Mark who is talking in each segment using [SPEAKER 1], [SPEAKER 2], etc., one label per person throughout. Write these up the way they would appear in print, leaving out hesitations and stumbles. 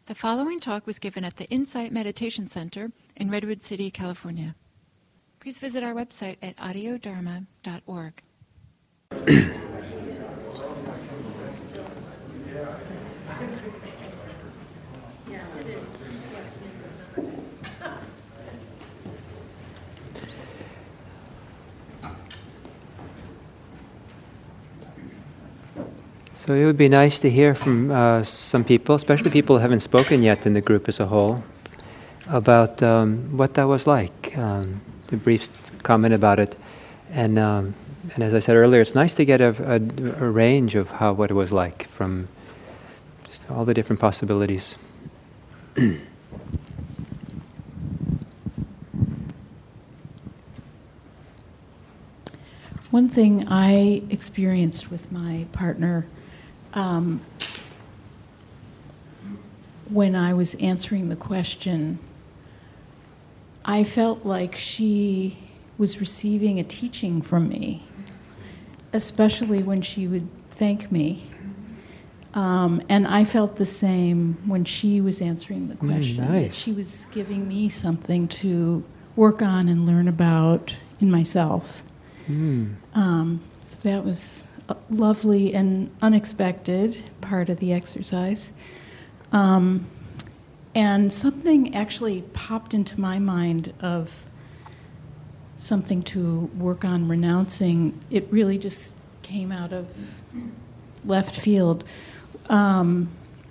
[SPEAKER 1] The following talk was given at the Insight Meditation Center in Redwood City, California. Please visit our website at audiodharma.org.
[SPEAKER 2] So it would be nice to hear from some people, especially people who haven't spoken yet in the group as a whole, about what that was like, a brief comment about it. And as I said earlier, it's nice to get a range of what it was like from just all the different possibilities.
[SPEAKER 3] One thing I experienced with my partner when I was answering the question, I felt like she was receiving a teaching from me, especially when she would thank me. And I felt the same when she was answering the question.
[SPEAKER 2] Nice.
[SPEAKER 3] That she was giving me something to work on and learn about in myself. So that was a lovely and unexpected part of the exercise. And something actually popped into my mind of something to work on renouncing. It really just came out of left field. Of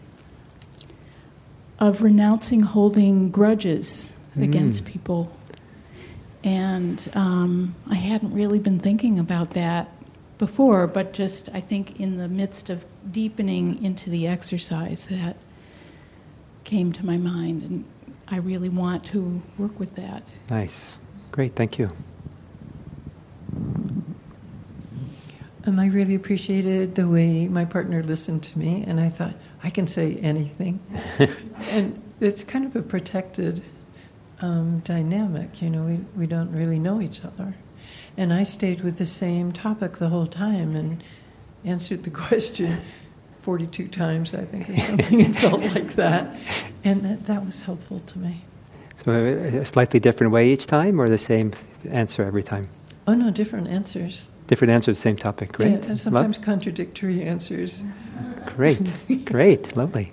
[SPEAKER 3] renouncing holding grudges against people. And I hadn't really been thinking about that before, but just I think in the midst of deepening into the exercise that came to my mind, and I really want to work with that.
[SPEAKER 2] Nice. Great, thank you.
[SPEAKER 4] I really appreciated the way my partner listened to me, and I thought, I can say anything. And it's kind of a protected dynamic, we don't really know each other. And I stayed with the same topic the whole time and answered the question 42 times, I think, or something. It felt like that. And that was helpful to me.
[SPEAKER 2] So a slightly different way each time, or the same answer every time?
[SPEAKER 4] Oh, no, different answers.
[SPEAKER 2] Different answers, same topic. Great.
[SPEAKER 4] Yeah, and sometimes contradictory answers.
[SPEAKER 2] Great, great, lovely.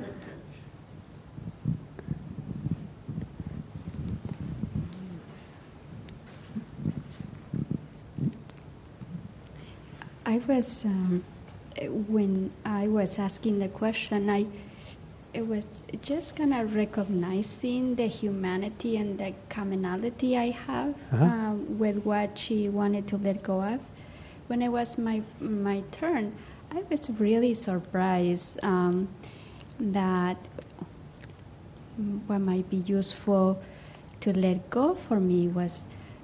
[SPEAKER 5] I was, when I was asking the question, it was just kind of recognizing the humanity and the commonality I have with what she wanted to let go of. When it was my turn, I was really surprised that what might be useful to let go for me was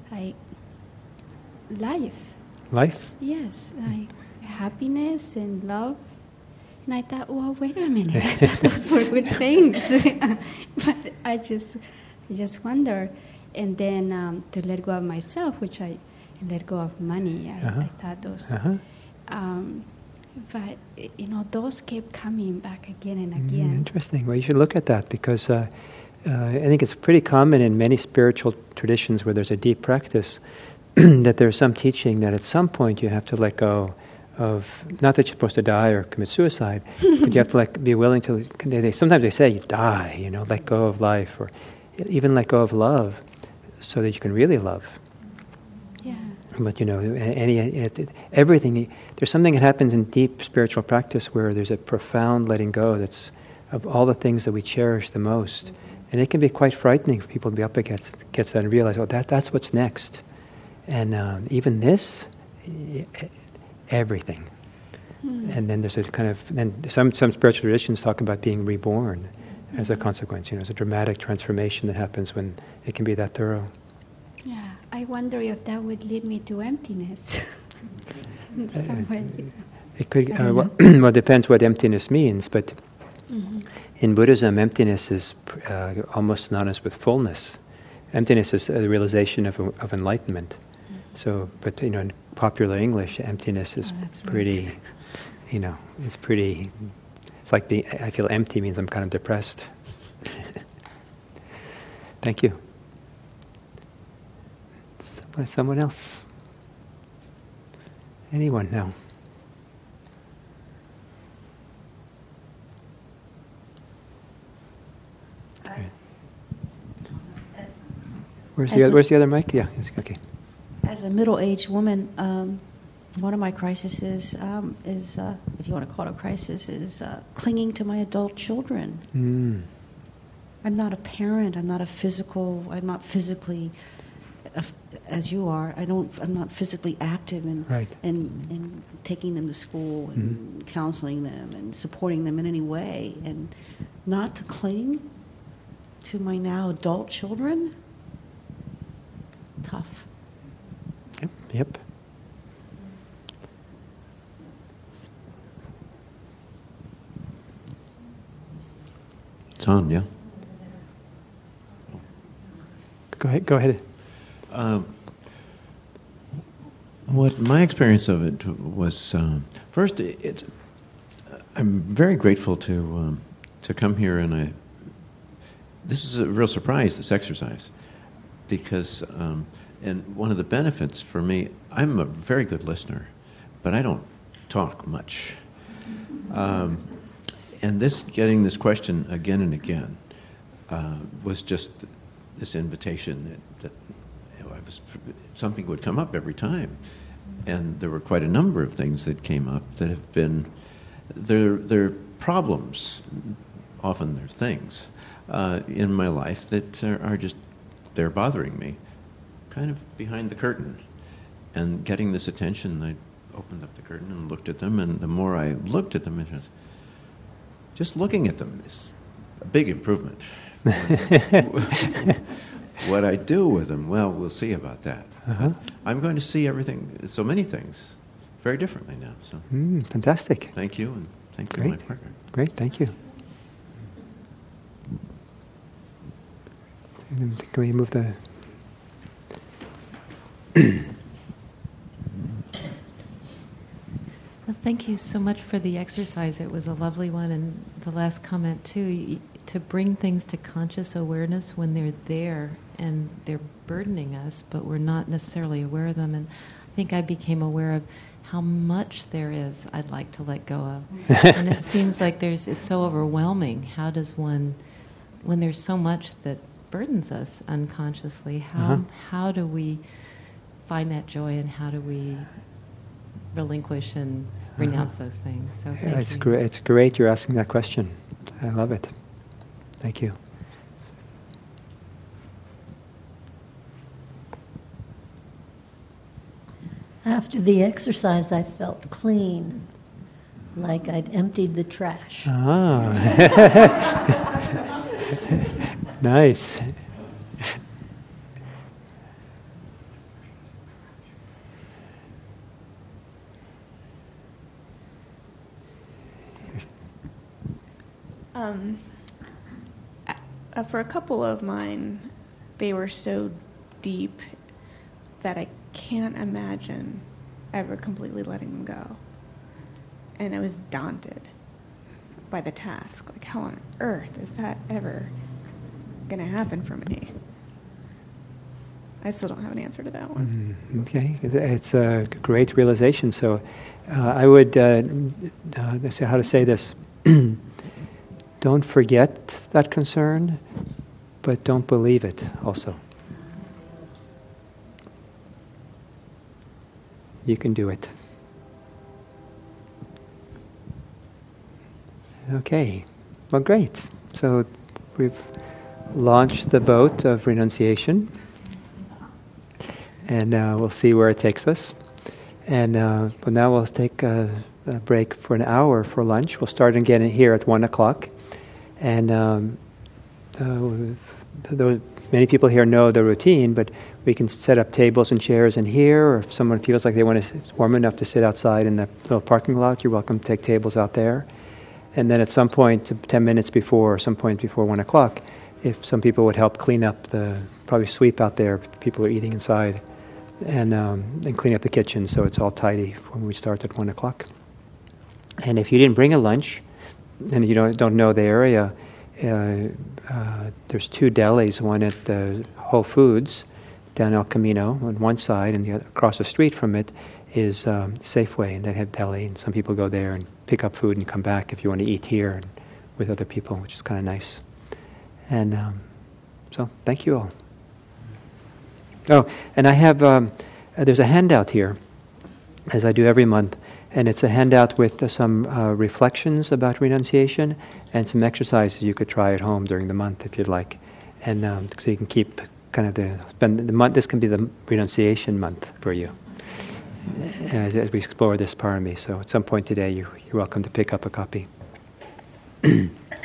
[SPEAKER 5] life.
[SPEAKER 2] Life?
[SPEAKER 5] Yes, happiness and love. And I thought, well, wait a minute, those were good things. But I just wonder. And then to let go of myself, which I let go of money. I thought those. But those kept coming back again and again.
[SPEAKER 2] Interesting. Well, you should look at that, because I think it's pretty common in many spiritual traditions where there's a deep practice that there's some teaching that at some point you have to let go of, not that you're supposed to die or commit suicide, but you have to be willing to, sometimes they say you die, let go of life, or even let go of love so that you can really love.
[SPEAKER 5] Yeah.
[SPEAKER 2] But everything, there's something that happens in deep spiritual practice where there's a profound letting go that's of all the things that we cherish the most. And it can be quite frightening for people to be up against that and realize, that's what's next. And even this, everything. And then there's a kind of, then some spiritual traditions talk about being reborn as a consequence. It's a dramatic transformation that happens when it can be that thorough.
[SPEAKER 5] Yeah, I wonder if that would lead me to emptiness in some way.
[SPEAKER 2] It could. Well, it depends what emptiness means, but in Buddhism, emptiness is almost synonymous with fullness. Emptiness is the realization of enlightenment. So, but in popular English, emptiness is pretty, it's It's like I feel empty means I'm kind of depressed. Thank you. Someone else? Anyone now? Where's the other mic? Yeah, okay.
[SPEAKER 6] As a middle-aged woman, one of my crises is, if you want to call it a crisis, is clinging to my adult children.
[SPEAKER 2] Mm.
[SPEAKER 6] I'm not a parent. I'm not physically, as you are. I'm not physically active in taking them to school and counseling them and supporting them in any way, and not to cling to my now adult children. Tough.
[SPEAKER 2] Yep.
[SPEAKER 7] It's on, yeah.
[SPEAKER 2] Go ahead.
[SPEAKER 7] What my experience of it was, first, I'm very grateful to come here, and this is a real surprise, this exercise, because, and one of the benefits for me, I'm a very good listener, but I don't talk much. And getting this question again and again was just this invitation that something would come up every time. And there were quite a number of things that came up that have been, they're problems, often they're things, in my life that are just, they're bothering me, kind of behind the curtain. And getting this attention, I opened up the curtain and looked at them, and the more I looked at them, it was, just looking at them is a big improvement. What I do with them, well, we'll see about that. I'm going to see everything, so many things, very differently now. So,
[SPEAKER 2] fantastic.
[SPEAKER 7] Thank you, and thank you, my partner.
[SPEAKER 2] Great, thank you. Can we move the...
[SPEAKER 8] Well, thank you so much for the exercise. It was a lovely one, and the last comment too, to bring things to conscious awareness when they're there and they're burdening us, but we're not necessarily aware of them. And I think I became aware of how much there is I'd like to let go of. And it seems like it's so overwhelming. How does one, when there's so much that burdens us unconsciously, how do we find that joy, and how do we relinquish and renounce those things? So thank you.
[SPEAKER 2] It's great you're asking that question. I love it. Thank you.
[SPEAKER 9] After the exercise, I felt clean, like I'd emptied the trash.
[SPEAKER 2] Nice.
[SPEAKER 10] For a couple of mine, they were so deep that I can't imagine ever completely letting them go. And I was daunted by the task. Like, how on earth is that ever going to happen for me? I still don't have an answer to that one.
[SPEAKER 2] Okay, it's a great realization. So I would say how to say this. Don't forget that concern, but don't believe it also. You can do it. Okay, well, great. So we've launched the boat of renunciation, and we'll see where it takes us. And but now we'll take a break for an hour for lunch. We'll start again here at 1 o'clock. And many people here know the routine, but we can set up tables and chairs in here, or if someone feels like it's warm enough to sit outside in the little parking lot, you're welcome to take tables out there. And then at some point, 10 minutes before, or some point before 1 o'clock, if some people would help clean up probably sweep out there if people are eating inside, and clean up the kitchen so it's all tidy when we start at 1 o'clock. And if you didn't bring a lunch, and you don't know the area, there's 2 delis, one at the Whole Foods down El Camino on one side, and the other across the street from it is Safeway, and they have deli, and some people go there and pick up food and come back if you want to eat here and with other people, which is kind of nice. And so thank you all. Oh, and I have, there's a handout here, as I do every month, and it's a handout with some reflections about renunciation and some exercises you could try at home during the month if you'd like. And so you can keep kind of spend the month, this can be the renunciation month for you as we explore this part of me. So at some point today, you're welcome to pick up a copy.